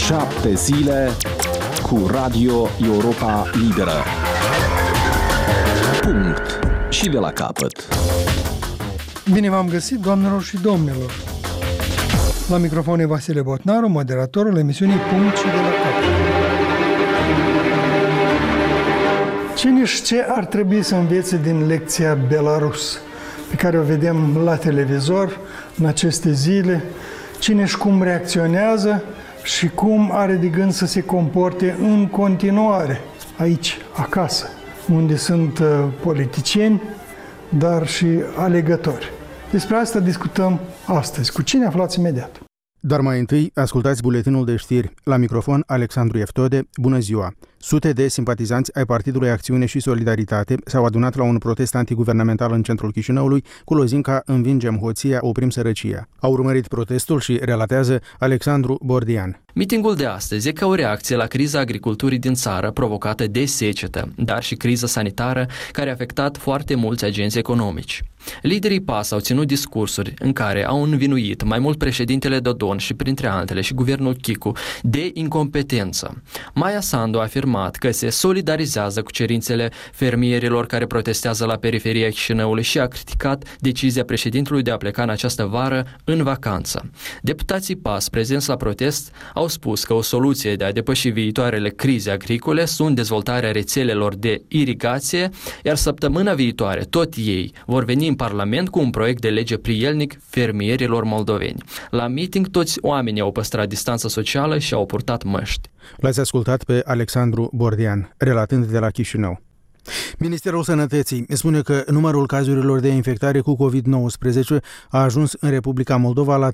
7 zile cu Radio Europa Liberă. Punct. Și de la capăt. Bine v-am găsit, doamnelor și domnilor. La microfon e Vasile Botnaru, moderatorul emisiunii Punct și de la capăt. Cine și ce ar trebui să învețe din lecția Belarus, pe care o vedem la televizor în aceste zile? Cine și cum reacționează și cum are de gând să se comporte în continuare aici, acasă, unde sunt politicieni, dar și alegători. Despre asta discutăm astăzi. Cu cine aflați imediat? Dar mai întâi, ascultați buletinul de știri. La microfon, Alexandru Eftode. Bună ziua! Sute de simpatizanți ai Partidului Acțiune și Solidaritate s-au adunat la un protest antiguvernamental în centrul Chișinăului cu lozinca "Învingem hoția, oprim sărăcia". Au urmărit protestul și relatează Alexandru Bordian. Mitingul de astăzi e ca o reacție la criza agriculturii din țară provocată de secetă, dar și criza sanitară care a afectat foarte mulți agenți economici. Liderii PAS au ținut discursuri în care au învinuit mai mult președintele Dodon și, printre altele, și guvernul Chicu de incompetență. Maia Sandu a afirmat că se solidarizează cu cerințele fermierilor care protestează la periferia Chișinăului și a criticat decizia președintelui de a pleca în această vară în vacanță. Deputații PAS prezenți la protest au spus că o soluție de a depăși viitoarele crize agricole sunt dezvoltarea rețelelor de irigație, iar săptămâna viitoare tot ei vor veni în Parlament cu un proiect de lege prielnic fermierilor moldoveni. La meeting toți oamenii au păstrat distanța socială și au purtat măști. L-ați ascultat pe Alexandru Bordian, relatând de la Chișinău. Ministerul Sănătății spune că numărul cazurilor de infectare cu COVID-19 a ajuns în Republica Moldova la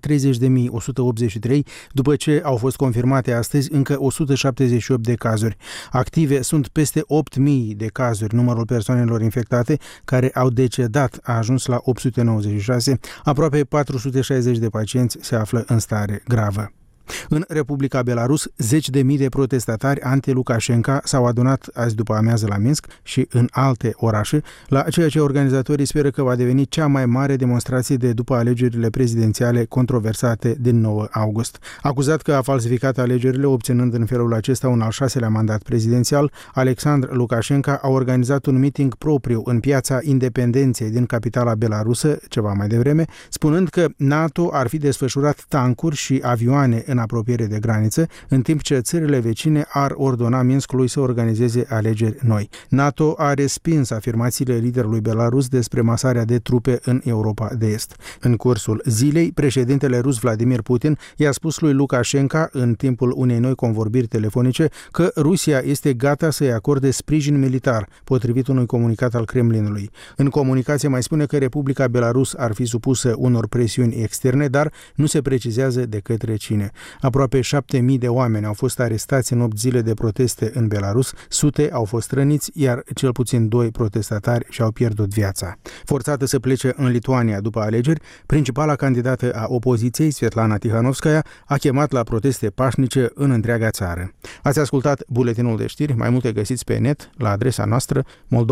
30.183, după ce au fost confirmate astăzi încă 178 de cazuri. Active sunt peste 8.000 de cazuri. Numărul persoanelor infectate care au decedat a ajuns la 896, aproape 460 de pacienți se află în stare gravă. În Republica Belarus, 10.000 de protestatari anti-Lukashenko s-au adunat azi după amiază la Minsk și în alte orașe, la ceea ce organizatorii speră că va deveni cea mai mare demonstrație de după alegerile prezidențiale controversate din 9 august. Acuzat că a falsificat alegerile, obținând în felul acesta un al 6-lea mandat prezidențial, Alexandr Lukashenko a organizat un meeting propriu în Piața Independenței din capitala belarusă, ceva mai devreme, spunând că NATO ar fi desfășurat tancuri și avioane în apropiere de graniță, în timp ce țările vecine ar ordona Minskului să organizeze alegeri noi. NATO a respins afirmațiile liderului belarus despre masarea de trupe în Europa de Est. În cursul zilei, președintele rus Vladimir Putin i-a spus lui Lukashenko, în timpul unei noi convorbiri telefonice, că Rusia este gata să-i acorde sprijin militar, potrivit unui comunicat al Kremlinului. În comunicație mai spune că Republica Belarus ar fi supusă unor presiuni externe, dar nu se precizează de către cine. Aproape 7.000 de oameni au fost arestați în 8 zile de proteste în Belarus, sute au fost răniți, iar cel puțin 2 protestatari și-au pierdut viața. Forțată să plece în Lituania după alegeri, principala candidată a opoziției, Svetlana Tihanovskaya, a chemat la proteste pașnice în întreaga țară. Ați ascultat buletinul de știri, mai multe găsiți pe net la adresa noastră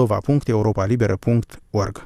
moldova.europalibera.org.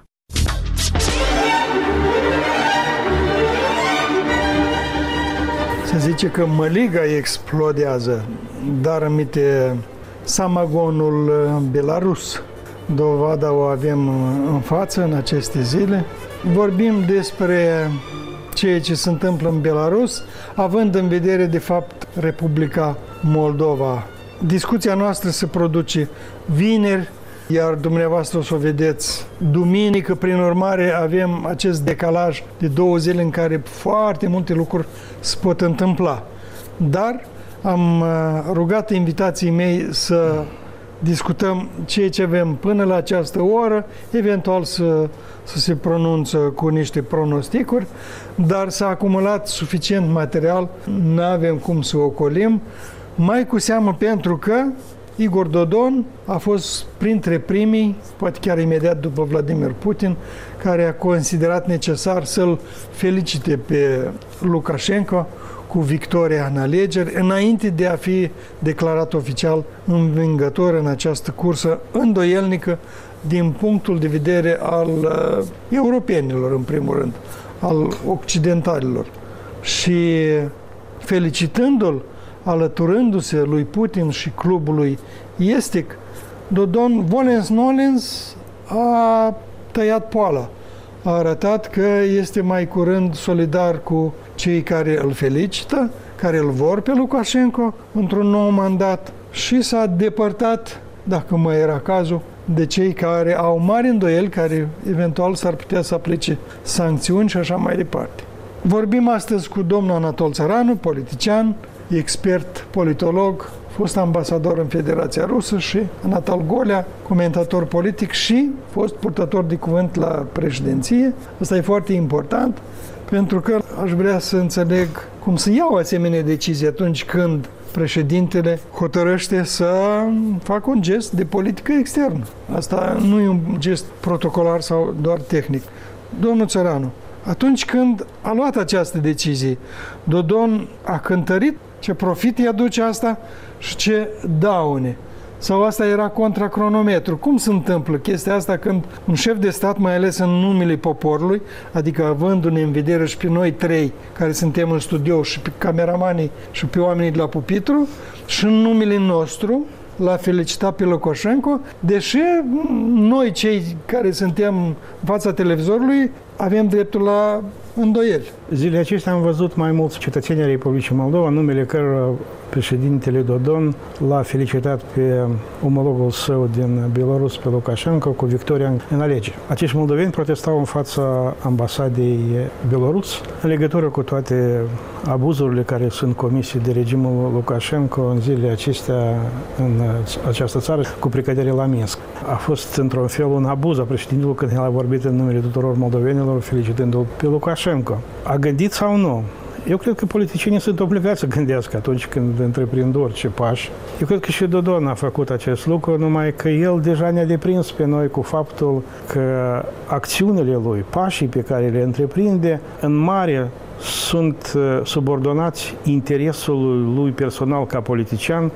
Se zice că măliga explodează, dar aminte samagonul belarus. Dovada o avem în față în aceste zile. Vorbim despre ceea ce se întâmplă în Belarus, având în vedere, de fapt, Republica Moldova. Discuția noastră se produce vineri, iar dumneavoastră o să o vedeți duminică. Prin urmare, avem acest decalaj de 2 zile în care foarte multe lucruri se pot întâmpla. Dar am rugat invitații mei să discutăm ceea ce avem până la această oră, eventual să se pronunță cu niște pronosticuri, dar s-a acumulat suficient material, nu avem cum să ocolim, mai cu seamă pentru că Igor Dodon a fost printre primii, poate chiar imediat după Vladimir Putin, care a considerat necesar să-l felicite pe Lukashenko cu victoria în alegeri, înainte de a fi declarat oficial învingător în această cursă îndoielnică din punctul de vedere al europenilor, în primul rând, al occidentalilor. Și felicitându-l, alăturându-se lui Putin și clubului estic, Dodon, volens-nolens, a tăiat poala. A arătat că este mai curând solidar cu cei care îl felicită, care îl vor pe Lukashenko într-un nou mandat și s-a depărtat, dacă mai era cazul, de cei care au mari îndoieli, care eventual s-ar putea să aplice sancțiuni și așa mai departe. Vorbim astăzi cu domnul Anatol Țăranu, politician, expert politolog, fost ambasador în Federația Rusă, și Anatol Golea, comentator politic și fost purtător de cuvânt la președinție. Asta e foarte important, pentru că aș vrea să înțeleg cum să iau asemenea decizii atunci când președintele hotărăște să facă un gest de politică externă. Asta nu e un gest protocolar sau doar tehnic. Domnul Țăranu, atunci când a luat această decizie, Dodon a cântărit ce profit îi aduce asta și ce daune. Sau asta era contra cronometru. Cum se întâmplă chestia asta când un șef de stat, mai ales în numele poporului, adică avându-ne în vedere și pe noi trei care suntem în studio, și pe cameramanii și pe oamenii de la pupitru, și în numele nostru l-a felicitat pe Lukashenko, deși noi cei care suntem în fața televizorului avem dreptul la îndoieli. Zilele acestea am văzut mai mulți cetățeni ai Republicii Moldova, numele cărora președintele Dodon l-a felicitat pe omologul său din Belarus, pe Lukashenko, cu victoria în alegeri. Acești moldoveni protestau în fața ambasadei Belarus în legătură cu toate abuzurile care sunt comise de regimul Lukashenko în zilele acestea în această țară, cu precădere la Minsk. A fost într-un fel un abuz a președintelui când el a vorbit în numele tuturor moldovenilor, felicitându-l pe Lukashenko. A gândit sau nu? Eu cred că politicienii sunt obligați să gândească atunci când întreprind orice pași. Eu cred că și Dodon a făcut acest lucru, numai că el deja ne-a deprins pe noi cu faptul că acțiunile lui, pașii pe care le întreprinde, în mare sunt subordonați interesului lui personal ca politician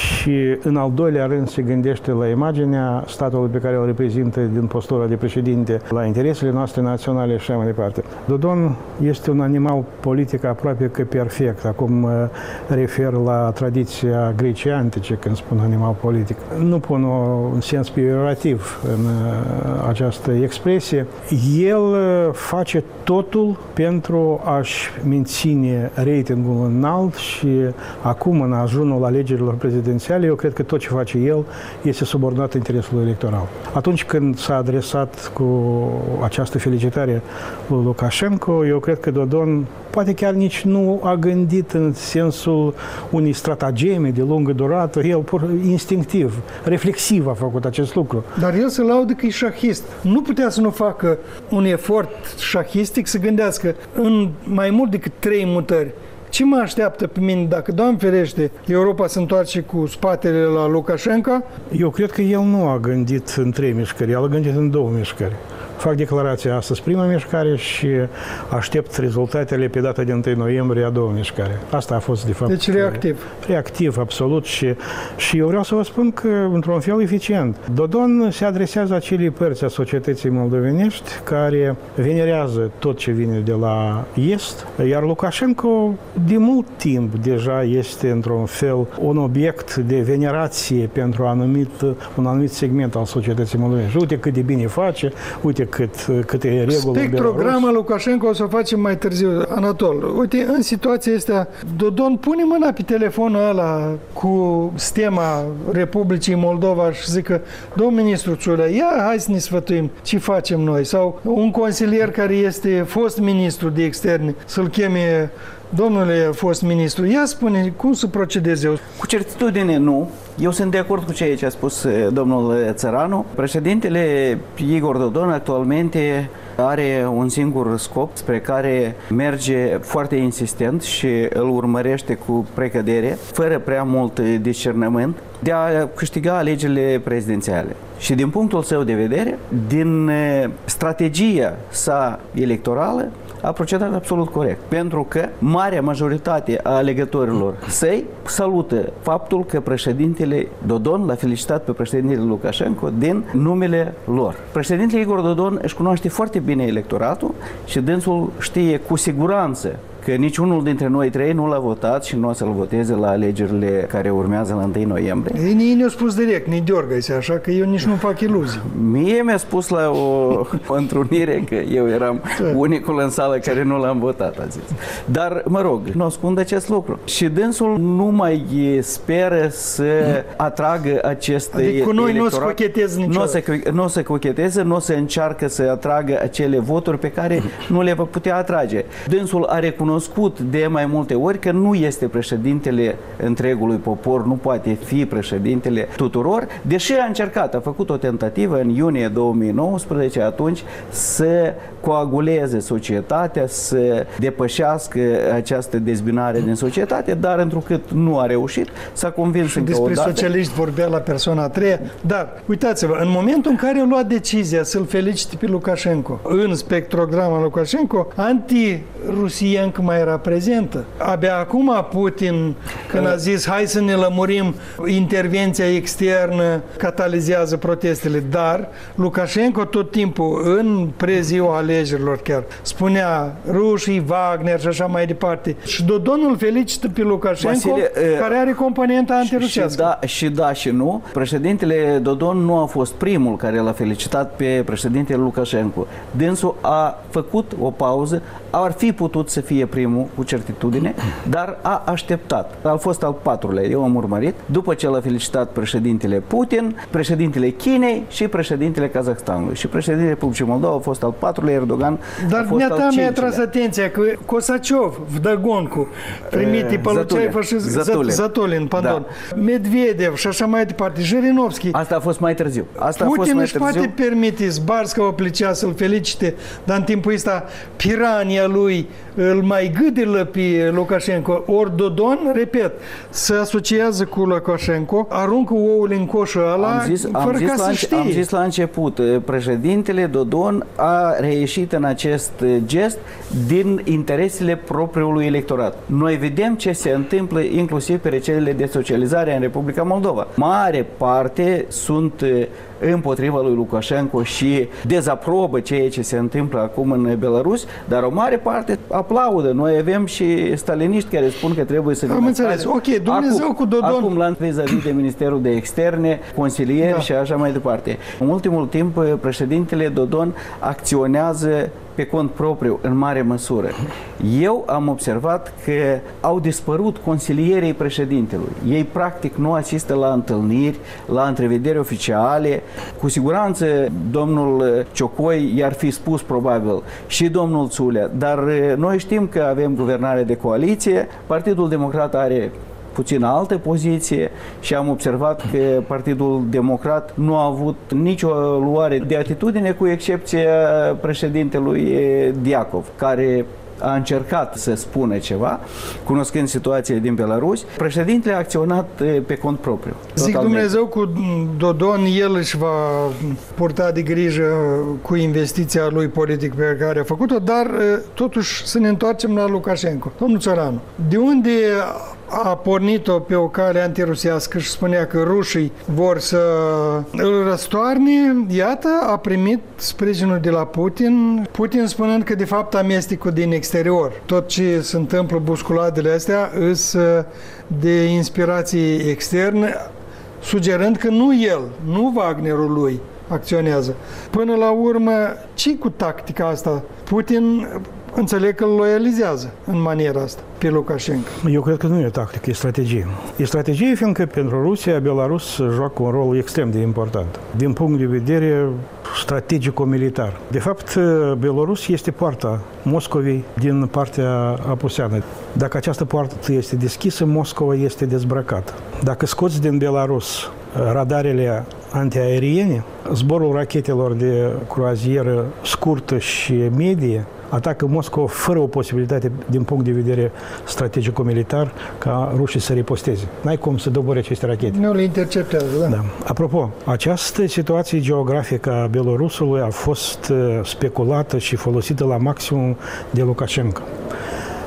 și în al doilea rând se gândește la imaginea statului pe care îl reprezintă din postura de președinte, la interesele noastre naționale și așa mai departe. Dodon este un animal politic aproape că perfect. Acum mă refer la tradiția grecii antice când spun animal politic. Nu pun un sens pejorativ în această expresie. El face totul pentru a-și menține ratingul înalt și acum, în ajunul alegerilor prezidențiale, eu cred că tot ce face el este subordonat interesului electoral. Atunci când s-a adresat cu această felicitare lui Lukashenko, eu cred că Dodon poate chiar nici nu a gândit în sensul unei stratageme de lungă durată, el pur instinctiv, reflexiv a făcut acest lucru. Dar el se laudă că e șahist. Nu putea să nu facă un efort șahistic să gândească în mai mult decât 3 mutări. Ce mă așteaptă pe mine dacă, Doamne ferește, Europa se întoarce cu spatele la Lukashenko? Eu cred că el nu a gândit în 3 mișcări, el a gândit în 2 mișcări. Fac declarația astăzi, prima mișcare, și aștept rezultatele pe data de 1 noiembrie a 2 mișcare. Asta a fost, de fapt... Deci reactiv. Reactiv, absolut. Și eu vreau să vă spun că, într-un fel eficient, Dodon se adresează acelei părți a societății moldovenești care venerează tot ce vine de la Est, iar Lukashenko de mult timp deja este, într-un fel, un obiect de venerație pentru un anumit segment al societății moldovenești. Uite cât de bine face, uite câte reguli. Spectrograma Lukashenko o să o facem mai târziu. Anatol, uite, în situația asta, Dodon pune mâna pe telefonul ăla cu stema Republicii Moldova și zică: domn ministru Ciulea, ia hai să ne sfătuim ce facem noi. Sau un consilier care este fost ministru de externe să-l cheme: domnule fost ministru, ia spune cum să procedeze. Cu certitudine nu. Eu sunt de acord cu ceea ce a spus domnul Țăranu. Președintele Igor Dodon actualmente are un singur scop spre care merge foarte insistent și îl urmărește cu precădere, fără prea mult discernământ, de a câștiga alegerile prezidențiale. Și din punctul său de vedere, din strategia sa electorală, a procedat absolut corect. Pentru că marea majoritate a alegătorilor săi salută faptul că președintele Dodon l-a felicitat pe președintele Lukashenko din numele lor. Președintele Igor Dodon își cunoaște foarte bine electoratul și dânsul știe cu siguranță că niciunul dintre noi trei nu l-a votat și nu o să-l voteze la alegerile care urmează la 1 noiembrie. Ei ne-au spus direct, ne deorgă-se, așa că eu nici nu fac iluzii. Mie mi-a spus la o întrunire că eu eram unicul în sală care nu l-am votat, a zis. Dar, mă rog, nu ascund acest lucru. Și dânsul nu mai speră să atragă acest adică cu noi electorat. nu se cocheteze niciodată. Nu se cocheteze, nu se încearcă să atragă acele voturi pe care nu le va putea atrage. Dânsul a recunoscut de mai multe ori că nu este președintele întregului popor, nu poate fi președintele tuturor, deși a încercat, a făcut o tentativă în iunie 2019 atunci să coaguleze societatea, să depășească această dezbinare din societate, dar întrucât nu a reușit, s-a convins încă o dată. Despre socialiști vorbea la persoana a treia, dar uitați-vă, în momentul în care a luat decizia să-l felicite pe Lukashenko, în spectrograma Lukashenko, anti-Rusia încă mai era prezentă. Abia acum Putin, când a zis hai să ne lămurim, intervenția externă catalizează protestele, dar Lukashenko tot timpul, în preziua alegerilor chiar, spunea rușii, Wagner și așa mai departe. Și Dodon îl felicită pe Lukashenko, Vasile, care are componenta antirusească. Și da și nu. Președintele Dodon nu a fost primul care l-a felicitat pe președintele Lukashenko. Dânsul a făcut o pauză, ar fi putut să fie primul, cu certitudine, dar a așteptat. A fost al patrulea, eu am urmărit, după ce l-a felicitat președintele Putin, președintele Chinei și președintele Kazahstanului. Și președintele Republicii Moldova a fost al patrulea, Erdogan dar a fost al cincilea. mi-a tras atenția că Kosaciov, vdăgoncu, trimite Păluceaeva și Zatulin, pardon, da. Medvedev și așa mai departe, Jirinovski. Asta a fost mai târziu. Putin își poate permite Zbarska o plecea să-l felicite, dar în timpul ăsta pirania lui îl mai gâdilă pe Lukashenko. Ori Dodon, repet, se asociază cu Lukashenko, aruncă oul în coșul ăla fără ca să știe. Am zis la început, președintele Dodon a reieșit în acest gest din interesele propriului electorat. Noi vedem ce se întâmplă inclusiv pe rețelele de socializare în Republica Moldova. Mare parte sunt împotriva lui Lukashenko și dezaprobă ceea ce se întâmplă acum în Belarus, dar o mare parte aplaudă. Noi avem și staliniști care spun că trebuie să... Am înțeles. Ok, Dumnezeu cu Dodon. Acum, la vis-a-vis de Ministerul de Externe, consilieri și așa mai departe. În ultimul timp, președintele Dodon acționează pe cont propriu, în mare măsură. Eu am observat că au dispărut consilierii președintelui. Ei, practic, nu asistă la întâlniri, la întrevederi oficiale. Cu siguranță, domnul Ciocoi i-ar fi spus, probabil, și domnul Țulea, dar noi știm că avem guvernare de coaliție. Partidul Democrat are puțin altă poziție și am observat că Partidul Democrat nu a avut nicio luare de atitudine, cu excepția președintelui Diacov, care a încercat să spună ceva, cunoscând situația din Belarus. Președintele a acționat pe cont propriu. Zic totalmente. Dumnezeu cu Dodon, el își va purta de grijă cu investiția lui politic pe care a făcut-o, dar totuși să ne întoarcem la Lukashenko. Domnul Țăranu, de unde a pornit-o pe o cale antirusească și spunea că rușii vor să îl răstoarne, iată, a primit sprijinul de la Putin, Putin spunând că de fapt amestecul din exterior. Tot ce se întâmplă, busculadele astea, îs de inspirație externă, sugerând că nu el, nu Wagnerul lui acționează. Până la urmă, ce cu tactica asta? Putin înțeleg că îl loializează în maniera asta pe Lukashenko. Eu cred că nu e tactică, e strategie. E strategie fiindcă pentru Rusia, Belarus joacă un rol extrem de important din punct de vedere strategico-militar. De fapt, Belarus este poarta Moscovei din partea apuseană. Dacă această poartă este deschisă, Moscova este dezbrăcată. Dacă scoți din Belarus radarele antiaeriene, zborul rachetelor de croazieră scurtă și medie atacă Moscova fără o posibilitate din punct de vedere strategico-militar ca rușii să riposteze. N-ai cum să dobori aceste rachete. Nu le interceptează, da. Apropo, această situație geografică a Belarusului a fost speculată și folosită la maximum de Lukashenko.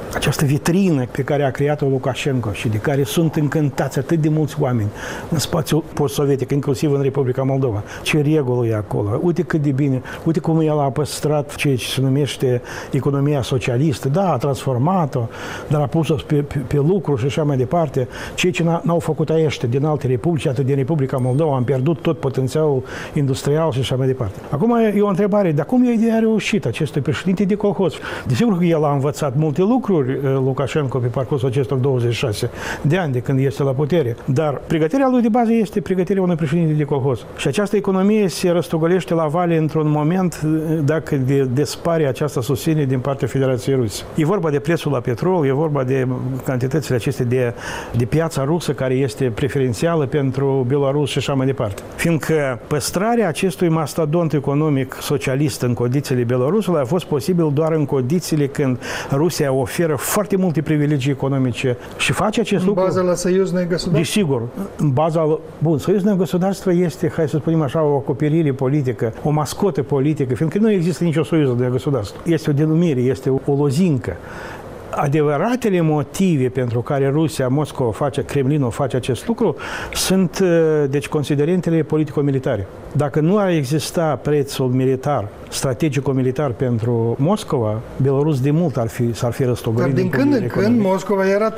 această vitrină pe care a creat-o Lukashenko și de care sunt încântați atât de mulți oameni în spațiul post-sovietic, inclusiv în Republica Moldova. Ce regulă e acolo, uite cât de bine, uite cum el a păstrat ceea ce se numește economia socialistă, da, a transformat-o, dar a pus-o pe lucru și așa mai departe. Ceea ce n-au făcut ăștia din alte republici, atât din Republica Moldova, am pierdut tot potențialul industrial și așa mai departe. Acum e o întrebare, dar cum e a reușit acestui președinte de colhoz? Desigur că el a învățat multe lucruri, Lukashenko, pe parcursul acestor 26 de ani de când este la putere, dar pregătirea lui de bază este pregătirea unui președinte de colhoz. Și această economie se răstogolește la vale într-un moment dacă dispare această susținere din partea Federației Ruse. E vorba de prețul la petrol, e vorba de cantitățile acestea de piața rusă care este preferențială pentru Belarus și așa mai departe. Fiindcă păstrarea acestui mastodont economic socialist în condițiile Belarusului a fost posibil doar în condițiile când Rusia oferă foarte multe privilegii economice și face acest lucru. În bază la союзное государство? Desigur, în baza... Bun, союзное государство este, hai să spunem așa, o acoperire politică, o mascotă politică, fiindcă nu există nicio союзное государство. Este o denumire, este o lozincă. Adevăratele motive pentru care Rusia, Moscova face, Kremlinul face acest lucru sunt, deci, considerentele politico-militare. Dacă nu ar exista prețul militar, strategico-militar pentru Moscova, Belarus de mult s-ar fi răstogolit. Dar din când în când Moscova era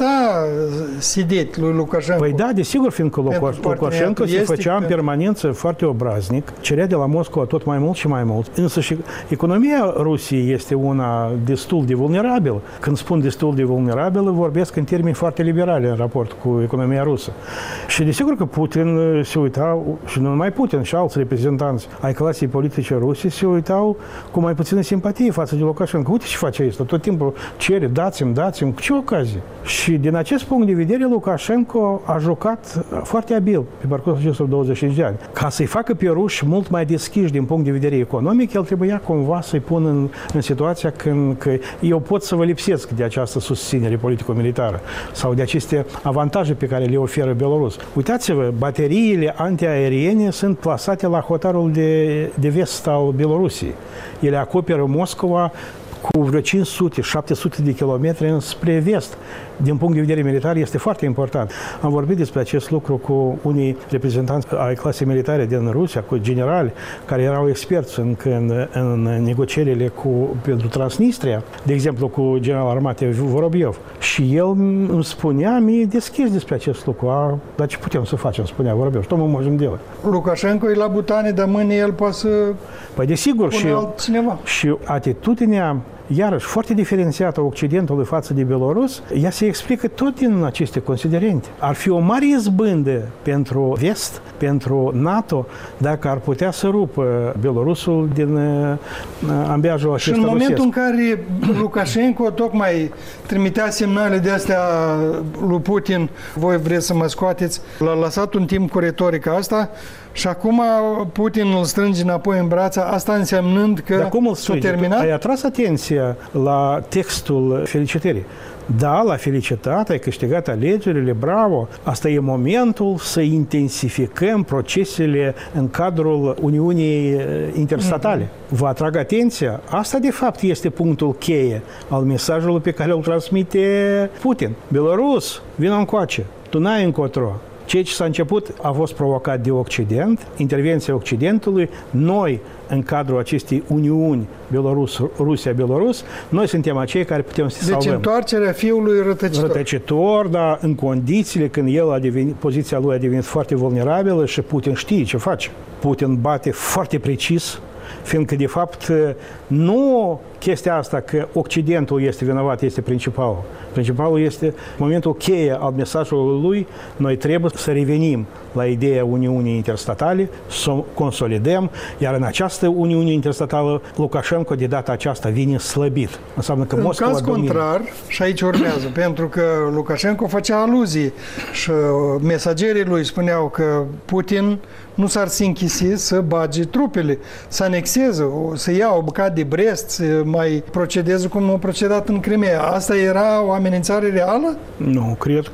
sidet lui Lukashenko. Păi da, desigur, fiindcă Lukashenko se făcea în permanență foarte obraznic, cerea de la Moscova tot mai mult și mai mult. Însă și economia Rusiei este una destul de vulnerabilă. Când spun destul de vulnerabilă, vorbesc în termeni foarte liberali în raport cu economia rusă. Și desigur că Putin se uita, și nu numai Putin, și alți reprezentanți ai clasei politice ruse se uitau cu mai puțină simpatie față de Lukashenko. Uite ce face asta, tot timpul cere, dați-mi, cu ce ocazie? Și din acest punct de vedere, Lukashenko a jucat foarte abil pe parcursul acestor 25 de ani. Ca să-i facă pe ruși mult mai deschiși din punct de vedere economic, el trebuia cumva să-i pună în situația când că eu pot să vă lipsesc de această susținere politico-militară sau de aceste avantaje pe care le oferă Belarus. Uitați-vă, bateriile antiaeriene sunt plasate la hotarul de vest al Belarusiei. Ele acoperă Moscova cu vreo 500-700 de kilometri spre vest. Din punct de vedere militar este foarte important. Am vorbit despre acest lucru cu unii reprezentanți ai clasei militare din Rusia, cu generali care erau experți în negocierile pentru Transnistria, de exemplu cu general armatei Vorobiev. Și el îmi spunea mie deschis despre acest lucru. Dar ce putem să facem, spunea Vorobiev, ce можем делать? Lukashenko e la butane, dar mâine el poate să păi desigur, și atitudinea iarăși foarte diferențiată a Occidentului față de Belarus, ea se explică tot din aceste considerente. Ar fi o mare izbândă pentru Vest, pentru NATO, dacă ar putea să rupă Belarusul din ambiajul acesta. Și în momentul în care Lukashenko tocmai trimitea semnale de astea lui Putin, voi vreți să mă scoateți, l-a lăsat un timp cu retorica asta și acum Putin îl strânge înapoi în brațe, asta însemnând că s-a terminat? Ai atras atenția la textul felicitării. Da, l-a felicitat, ai câștigat alegerile, bravo. Asta e momentul să intensificăm procesele în cadrul Uniunii Interstatale. Vă atrag atenția, asta de fapt este punctul cheie al mesajului pe care îl transmite Putin. Belarus, vină încoace, tu n-ai încotro. Ceea ce s-a început a fost provocat de Occident, intervenția Occidentului. Noi, în cadrul acestei uniuni Rusia-Belarus, noi suntem acei care putem să salvăm. Deci întoarcerea fiului rătăcitor. Rătăcitor, dar în condițiile când poziția lui a devenit foarte vulnerabilă și Putin știe ce face. Putin bate foarte precis, fiindcă, de fapt, nu chestia asta că Occidentul este vinovat, este principalul. Principalul este momentul cheie al mesajului lui. Noi trebuie să revenim la ideea Uniunii Interstatale, să o consolidăm, iar în această Uniune Interstatală Lukashenko de data aceasta vine slăbit. Înseamnă că Moscova în caz contrar, și aici urmează, pentru că Lukashenko făcea aluzii și mesagerii lui spuneau că Putin nu s-ar închisi să bage trupele, să anexeze, să ia o bucată de Brest, să mai procedeze cum a procedat în Crimea. Asta era o amenințare reală? Nu, cred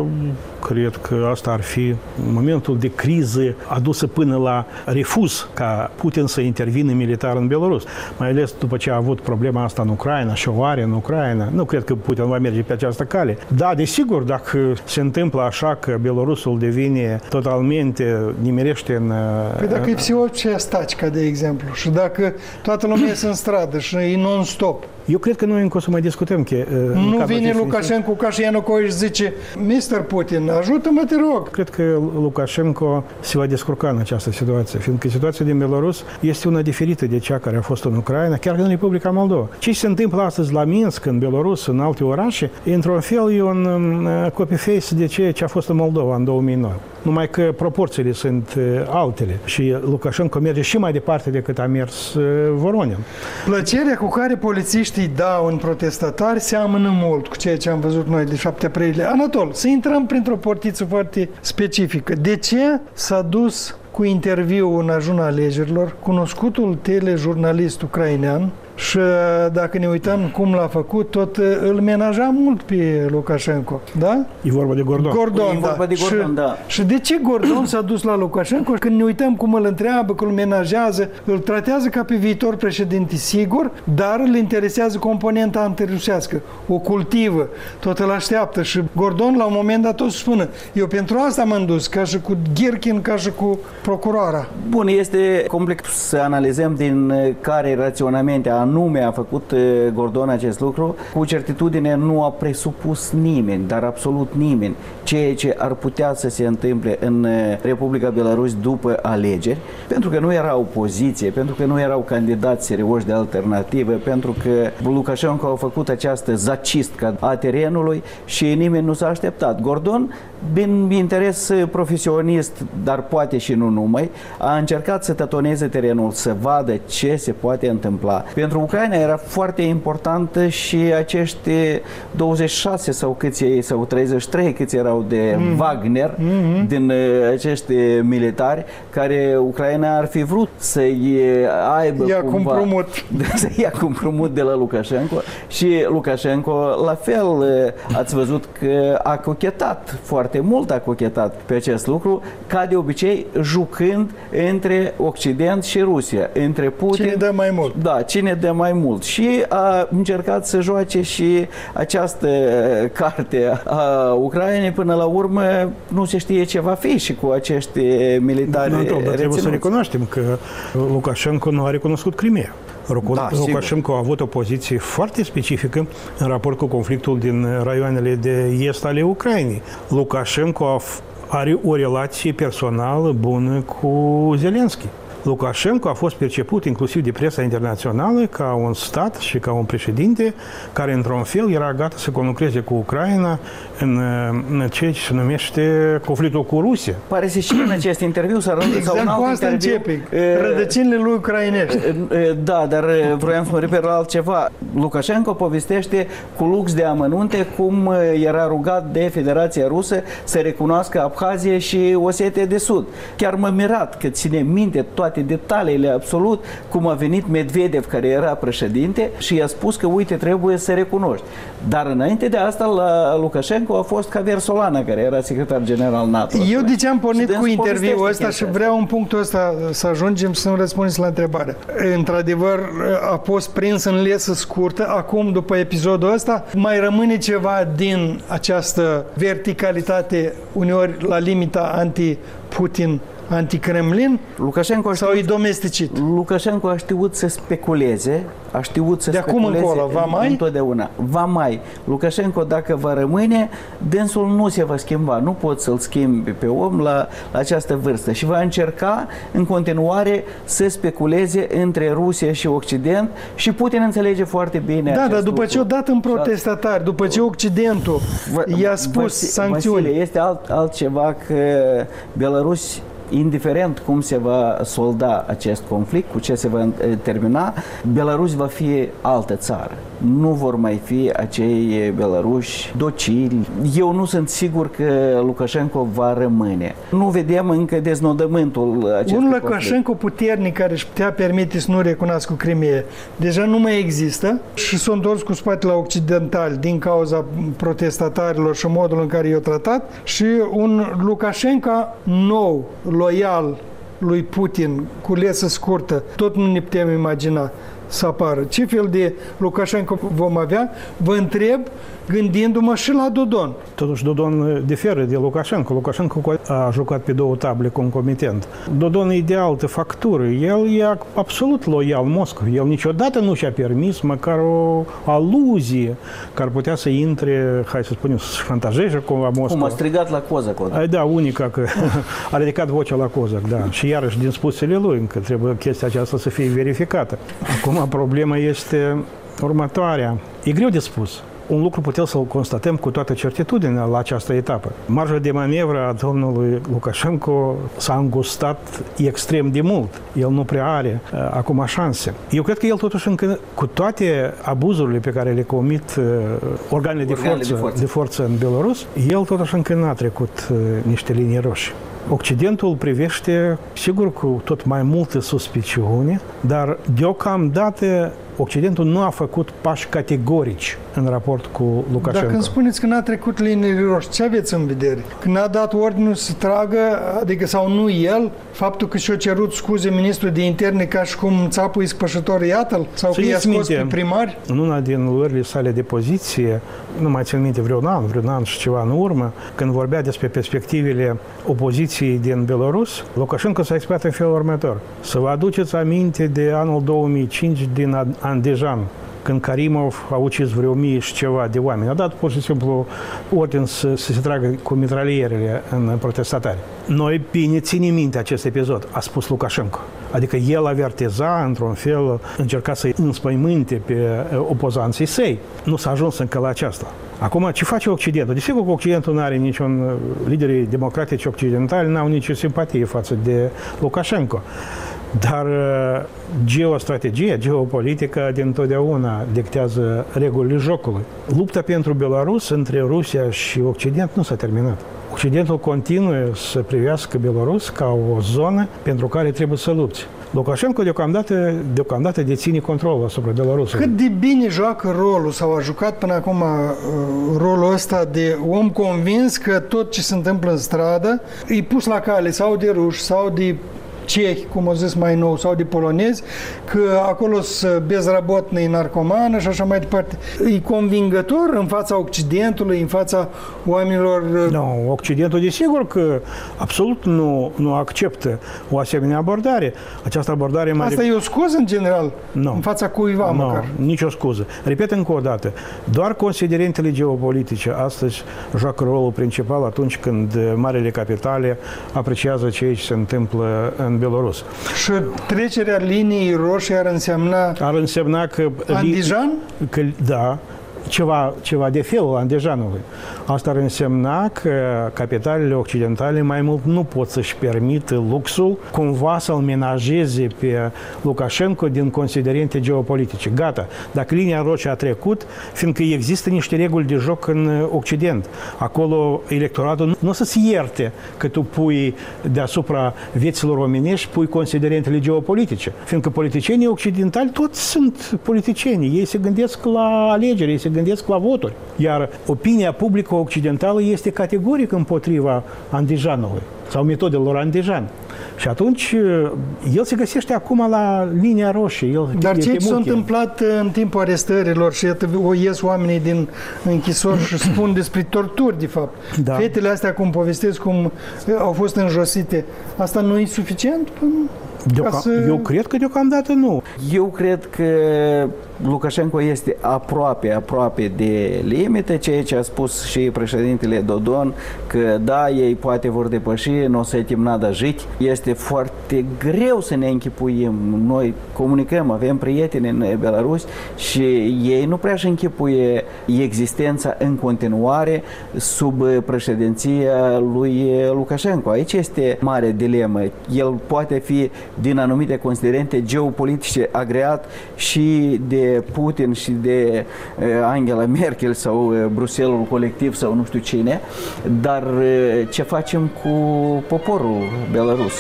că asta ar fi momentul de criză adusă până la refuz ca Putin să intervină militar în Belarus. Mai ales după ce a avut problema asta în Ucraina și o are în Ucraina. Nu cred că Putin va merge pe această cale. Da, desigur, dacă se întâmplă așa că Belarusul devine totalmente nimerește în... Păi dacă e psihocia stacica, de exemplu, și dacă toată lumea este în stradă și e non-stop. Eu cred că noi încă o să mai discutăm. Nu vine Lukashenko ca și Ianukovici zice, Mr. Putin, ajută-mă, te rog. Cred că Lukashenko se va descurca în această situație, fiindcă situația din Belarus este una diferită de cea care a fost în Ucraina, chiar în Republica Moldova. Ce se întâmplă astăzi la Minsk, în Belarus, în alte orașe, într-un fel e un copy-paste de ceea ce a fost în Moldova în 2009. Numai că proporțiile sunt altele și Lukashenko merge și mai departe decât a mers Voronin. Plăcerea cu care polițiștii dau în protestatari seamănă mult cu ceea ce am văzut noi de 7 aprilie. Anatol, să intrăm printr-o portiță foarte specifică. De ce s-a dus cu interviu în ajunul alegerilor cunoscutul telejurnalist ucrainean și dacă ne uităm cum l-a făcut, tot îl menaja mult pe Lukashenko, da? E vorba de Gordon. Da. Și de ce Gordon s-a dus la Lukashenko? Când ne uităm cum îl întreabă, că îl menajează, îl tratează ca pe viitor președinte sigur, dar îl interesează componenta antirusească, o cultivă, tot îl așteaptă și Gordon la un moment dat o să spună, eu pentru asta m-am dus, ca și cu Girkin, ca și cu procurora. Bun, este complex să analizăm din care raționamente anume a făcut Gordon acest lucru. Cu certitudine nu a presupus nimeni, dar absolut nimeni, ceea ce ar putea să se întâmple în Republica Belarus după alegeri, pentru că nu era opoziție, pentru că nu erau candidați serioși de alternativă, pentru că Lukashenko a făcut această zacistcă a terenului și nimeni nu s-a așteptat. Gordon, din interes profesionist, dar poate și nu numai, a încercat să tătoneze terenul, să vadă ce se poate întâmpla. Pentru Ucraina era foarte importantă și acești 26 sau câți ei, sau 33 câți erau de Wagner, din acești militari, care Ucraina ar fi vrut să-i aibă să ia cu împrumut de la Lukashenko și Lukashenko la fel, ați văzut că a cochetat foarte mult pe acest lucru, ca de obicei jucând între Occident și Rusia, între Putin. Cine dă mai mult? Da, cine dă mai mult. Și a încercat să joace și această carte a Ucrainei. Până la urmă nu se știe ce va fi și cu acești militari reținuți. Dar trebuie să recunoaștem că Lukashenko nu a recunoscut Crimea. Lukashenko a avut o poziție foarte specifică în raport cu conflictul din raioanele de est ale Ucrainei. Lukashenko are o relație personală bună cu Zelensky. Lukashenko a fost perceput inclusiv de presa internațională ca un stat și ca un președinte care într-un fel era gata să conlucreze cu Ucraina în ceea ce se numește conflictul cu Rusia. Pare să și în acest interviu sau în alt asta interviu. Începe, rădăcinile lui ucrainești. Da, dar vroiam să mă refer la altceva. Lukashenko povestește cu lux de amănunte cum era rugat de Federația Rusă să recunoască Abhazie și Osetia de Sud. Chiar m-a mirat că ține minte toate detaliile absolut, cum a venit Medvedev, care era președinte, și i-a spus că, uite, trebuie să recunoști. Dar înainte de asta, la Lukashenko a fost Javier Solana, care era secretar general NATO. Eu de ce am pornit cu interviul ăsta și vreau în punctul ăsta să ajungem să-mi răspundeți la întrebare. Într-adevăr, a fost prins în lesă scurtă. Acum, după episodul ăsta, mai rămâne ceva din această verticalitate, uneori la limita anti-Putin, anti-Kremlin, sau e domesticit? Lukashenko a știut să speculeze, de acum încolo, va mai? Întotdeauna. Va mai. Lukashenko, dacă va rămâne, dânsul nu se va schimba. Nu poți să-l schimbi pe om la această vârstă și va încerca în continuare să speculeze între Rusia și Occident și Putin înțelege foarte bine acest dar după lucru. ce o dat în protestatari, după ce Occidentul i-a spus sancțiuni. Vasile, este altceva că Belarus indiferent cum se va solda acest conflict, cu ce se va termina, Belarus va fi altă țară. Nu vor mai fi acei belaruși docili. Eu nu sunt sigur că Lukashenko va rămâne. Nu vedem încă deznodământul acestui Un conflict. Lukashenko puternic care își putea permite să nu recunoască Crimea deja nu mai există și s-a întors cu spatele la occidentali din cauza protestatarilor și modul în care i-au tratat, și un Lukashenko nou, loial lui Putin, cu lesă scurtă, tot nu ne putem imagina să apară. Ce fel de Lukashenko vom avea? Vă întreb, gândindu-mă și la Dodon. Totuși, Dodon diferă de Lukashenko. Lukashenko a jucat pe două table concomitent. Dodon e de altă factură. El e absolut loial Moscovei. El niciodată nu și-a permis măcar o aluzie care putea să intre, hai să spunem, să șantajeze cumva Moscova. Cum a strigat la Kozak. Da, unica că a ridicat vocea la Kozak, da. Și iarăși din spusele lui, încă trebuie chestia aceasta să fie verificată. Acum problema este următoarea. E greu de spus. Un lucru putem să-l constatăm cu toată certitudinea la această etapă. Marja de manevră a domnului Lukashenko s-a îngustat extrem de mult. El nu prea are acum șanse. Eu cred că el totuși încă, cu toate abuzurile pe care le comit organele de forță în Belarus, el totuși încă n-a trecut niște linii roșii. Occidentul privește, sigur, cu tot mai multă suspiciune, dar deocamdată Occidentul nu a făcut pași categorici în raport cu Lukashenko. Dacă îmi spuneți că n-a trecut liniile roșii, ce aveți în vedere? Că n-a dat ordinul să tragă, adică sau nu el, faptul că și-a cerut scuze ministrul de interne ca și cum țapul ispășător iată-l? Sau că i-a scos pe primari? În una din luările sale de poziție, nu mai țin minte, vreun an și ceva în urmă, când vorbea despre perspectivele opoziției din Belarus, Lukashenko s-a exprimat în felul următor. Să vă aduceți aminte de anul 2005 din Andijan, când Karimov a ucis vreo 1000 și ceva de oameni. A dat pur și simplu ordin să se tragă cu mitralierele în protestatari. Noi bine ținem minte acest episod, a spus Lukashenko. Adică el avertiza, într-un fel, încerca să-i înspăimânte pe opozanții săi. Nu s-a ajuns încă la aceasta. Acum, ce face Occidentul? Desigur că Occidentul nu are niciun... Liderii democratici occidentali n-au nicio simpatie față de Lukashenko. Dar geostrategia, geopolitica dintotdeauna dictează regulile jocului. Lupta pentru Belarus între Rusia și Occident nu s-a terminat. Occidentul continuă să privească Belarus ca o zonă pentru care trebuie să lupți. Lukashenko deocamdată deține controlul asupra Belarusului. Cât de bine joacă rolul sau a jucat până acum rolul ăsta de om convins că tot ce se întâmplă în stradă e pus la cale sau de ruși sau de cehi, cum au zis mai nou, sau de polonezi, că acolo sunt bezrabotnăi narcomană și așa mai departe. E convingător în fața Occidentului, în fața oamenilor... Nu, Occidentul desigur că absolut nu acceptă o asemenea abordare. Această abordare mai... Asta e o scuză în general? Nu. În fața cuiva măcar? Nu, nicio scuză. Repet încă o dată, doar considerentele geopolitice astăzi joacă rolul principal atunci când marile capitale apreciază ceea ce se întâmplă în Belarus. Și trecerea liniei roșii ar însemna că... Andijan? Da. Ceva de felul Andijanului. Asta ar însemna că capitalele occidentale mai mult nu pot să-și permită luxul cumva să-l menajeze pe Lukashenko din considerente geopolitice. Gata. Dacă linia roșie a trecut, fiindcă există niște reguli de joc în Occident. Acolo electoratul nu o să se ierte că tu pui deasupra vieților omenești, pui considerentele geopolitice. Fiindcă politicienii occidentali toți sunt politicieni. Ei se gândesc la alegeri, ei se gândesc la voturi. Iar opinia publică occidentală este categoric împotriva Andijanului sau metodelor Andijan. Și atunci el se găsește acum la linia roșie. Dar ce s-a întâmplat în timpul arestărilor și o ies oamenii din închisori și spun despre torturi, de fapt. Da. Fetele astea, cum povestesc, cum au fost înjosite, asta nu e suficient? Eu cred că deocamdată nu. Eu cred că Lukashenko este aproape de limite, ceea ce a spus și președintele Dodon, că da, ei poate vor depăși nu o să timnada jiti. Este foarte greu să ne închipuim. Noi comunicăm, avem prieteni în Belarus și ei nu prea își închipuie existența în continuare sub președinția lui Lukashenko. Aici este mare dilemă. El poate fi din anumite considerente geopolitice agreat și de Putin și de Angela Merkel sau Bruxelles colectiv sau nu știu cine, dar ce facem cu poporul belarus?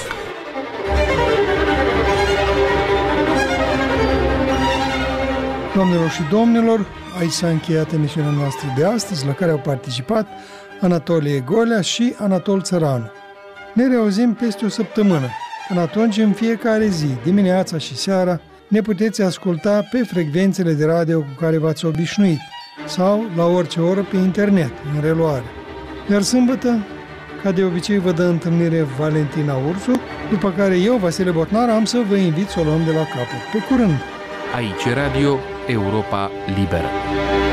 Doamnelor și domnilor, aici s-a încheiat emisiunea noastră de astăzi, la care au participat Anatolie Golea și Anatol Țăranu. Ne reauzim peste o săptămână. Până atunci, în fiecare zi, dimineața și seara, ne puteți asculta pe frecvențele de radio cu care v-ați obișnuit sau la orice oră pe internet, în reluare. Iar sâmbătă, ca de obicei, vă dă întâlnire Valentina Ursu, după care eu, Vasile Botnar, am să vă invit să o luăm de la capăt. Pe curând! Aici Radio Europa Liberă.